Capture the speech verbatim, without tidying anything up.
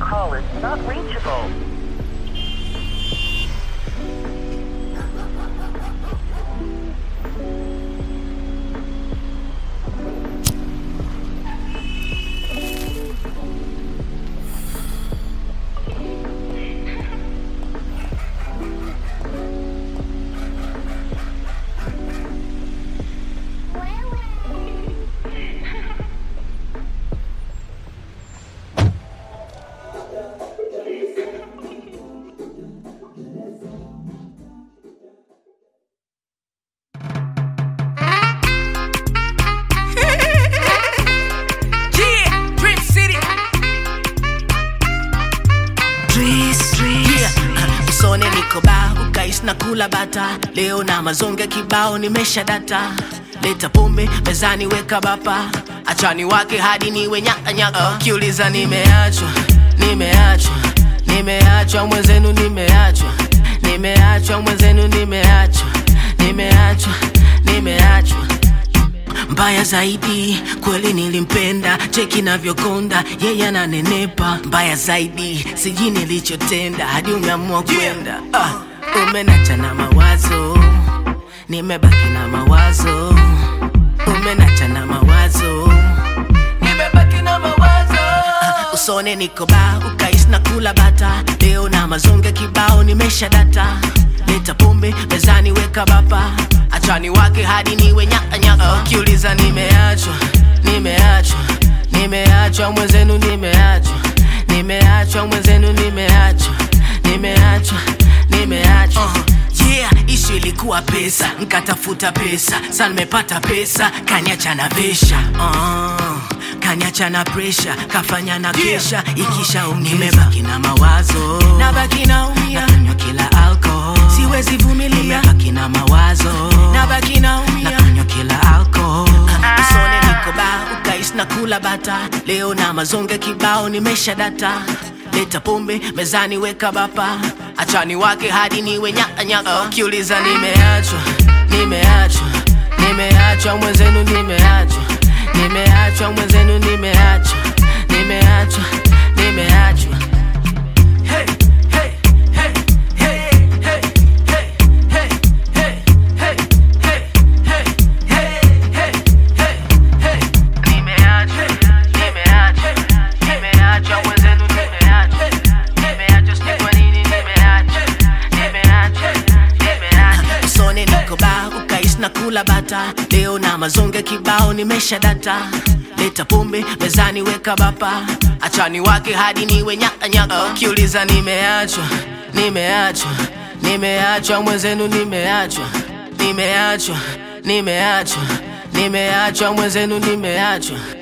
call is not reachable. Na kula bata leo na mazonge kibao nimesha data. Leta pombe mezani weka bapa, achani wake hadi niwe nyaka nyaka. uh, Kiuliza nimeachwa, nimeachwa, nimeachwa mwenzenu, nimeachwa, nimeachwa mwenzenu, nimeachwa, nimeachwa, nimeachwa. Mbaya zaidi kweli nilimpenda, cheki navyokonda yeye ananenepa. Mbaya zaidi siji nilichotenda hadi umeamua kwenda. uh. Umenacha na mawazo, nimebaki na mawazo. Umenacha na mawazo, nimebaki na mawazo. uh, Usone niko ba, ukais na kula bata. Leo na mazonge kibao nimesha data. Leta pombe mezani weka bapa, achani wake hadi niwe nyaka nyaka. uh, Kiuliza nimeachwa, nimeachwa, nimeachwa mwenzenu, nimeachwa, nimeachwa mwenzenu, nimeachwa, nimeachwa, nimeachwa. uh, Yeah, ishu ilikuwa pesa, nkatafuta pesa. Sa nimepata pesa, kanyacha na vesha. uh, Kanyacha na pressure, kafanya na kesha. Ikisha umeza, nimebaki na mawazo, nabaki na umia, nakanywa kila alcohol, siwezi vumilia. Nimebaki na mawazo, nabaki na umia, nakanywa kila alcohol. uh, Usone niko ba, ukais na kula bata. Leo na mazonge kibao nimesha data. Leta pombe mezani weka bapa, achani wake hadi niwe nyaka nyaka. uh, Kiuliza nimeachwa, nimeachwa, nimeachwa mwenzenu, nimeachwa, nimeachwa mwenzenu, nimeachwa, nimeachwa, nimeachwa. Hey, hey, hey, hey, hey, hey, hey, hey, hey, hey, hey, hey, hey, hey. Nimeachwa, nimeachwa, nimeachwa mwenzenu, nimeachwa, nimeachwa sikuwa nini, nimeachwa, nimeachwa, nimeachwa. Usone niko ba, ukais na kula bata. Leo na mazonge kibao nimesha data. Leta pombe mezani weka bapa, achani wake hadi niwe nyaka nyaka. uh, Kiuliza nimeachwa, nimeachwa, nimeachwa mwenzenu, nimeachwa, nimeachwa, nimeachwa, nimeachwa mwenzenu, nimeachwa.